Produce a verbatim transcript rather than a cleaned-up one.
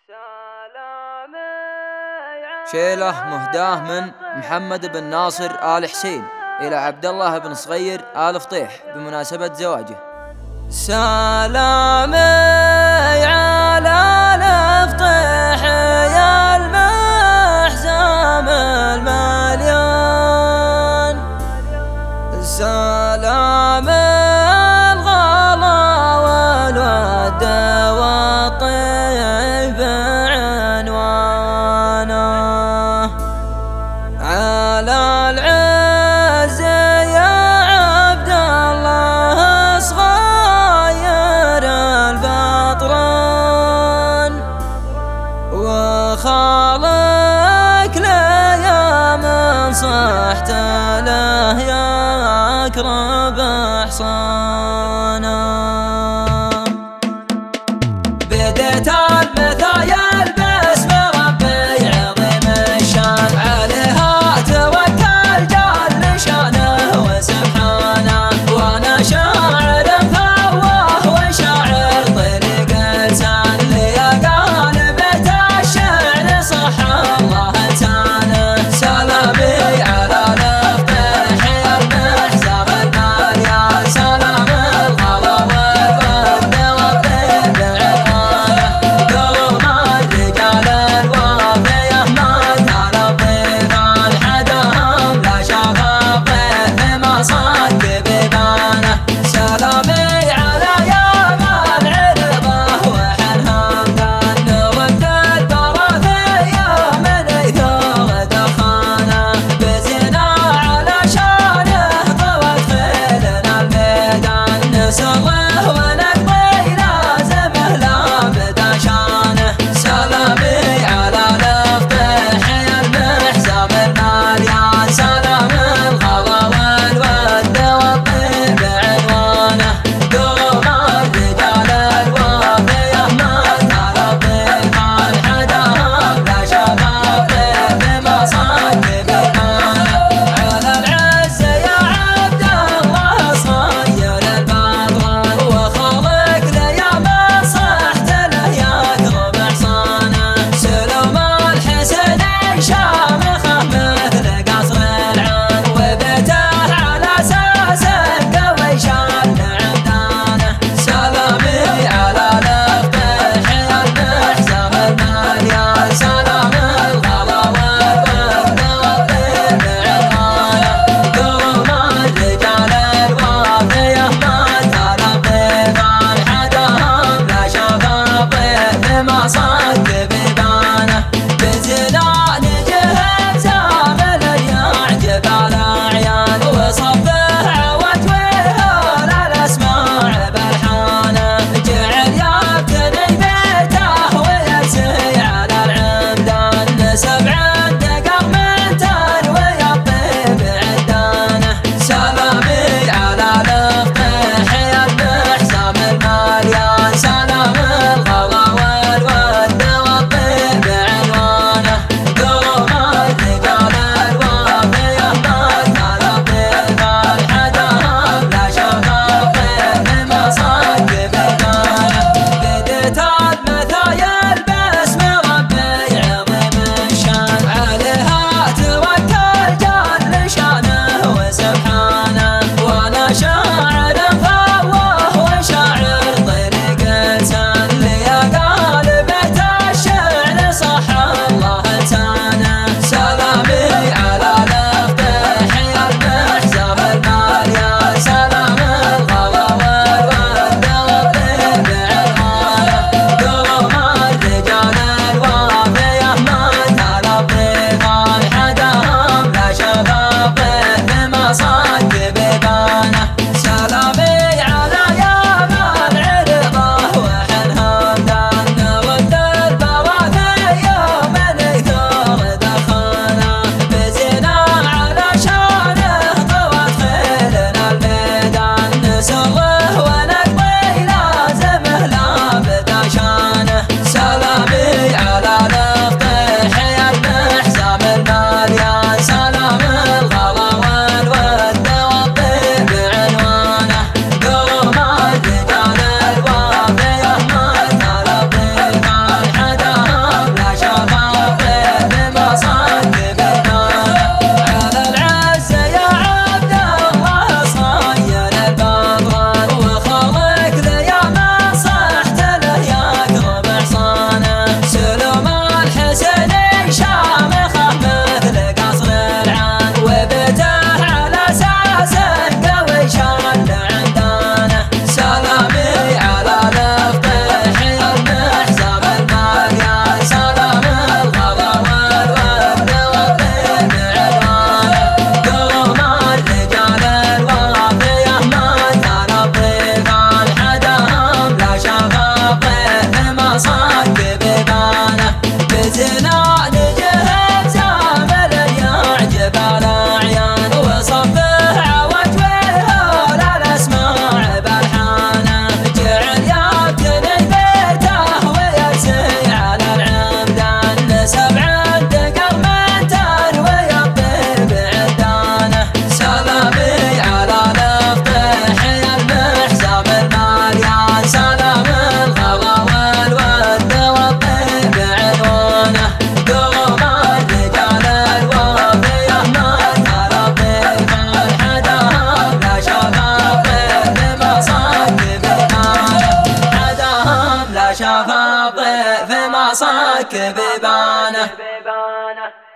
شيله مهداه من محمد بن ناصر آل حسين إلى عبد الله بن صغير آل فطيح بمناسبة زواجه. سلامي على الفطيح يا المحزام المليان، سلامي الغلا والود والطيب عنوانه، على العز يا عبد الله صغير البطران، وخالك لي يا من صحت له يا أقرب إحصانا. بديت المثايا البس بربي عظيم الشان، عليها توكل جل شانه وسبحانه، وانا شاعر مفوه وشاعر طريق لسان، لي قال بيت الشعر صح الله لسانه. سلامي على الفطيح يا المحزام المليان، سلام الغلا والود والطيب عنوانه، قلوب الرجال الوافيه ما تلطف حداهم، لا شاف الطيف ما صد ببانه. سلامي على يوم العرضه وحنها مدن، ود الدراثيه من يثور دخانه، بزنا على شانه طوت خيلنا الميدان، نسره ونقضي لازمه لا بدا شانه. سلامي على الفطيح يا المحزام المليان، سلام الغلا والود والطيب عنوانه، قلوب الرجال الوافيه ما تلطف حداهم، لا شاف الطيف ما صد ببانه، على العز يا عبد الله صغير البطران، وخالق لي يا من صحت له يا أقرب إحصانه، سلوم الحسن شامخه مثل قصر العان، وبيته على أساس قوي شان عمدانه. سلامي على الفطيح يا المحزام المليان، سلام الغلا والود والطيب عنوانه، قلوب الرجال الوافيه ما تلطف حداهم، لا شاف الطيف ما صد ببانه، بزنان جهز زامل يعجب الأعيان، وصفه عود ويهول الأسماع بالحانه، جعل يبتني بيته ويرسي على العمدان، سبع دقر من تنوي الطيب عدانه. سلامي على الفطيح يا المحزام المليان، سلام الغلا والود الطيف ما صك ببانه.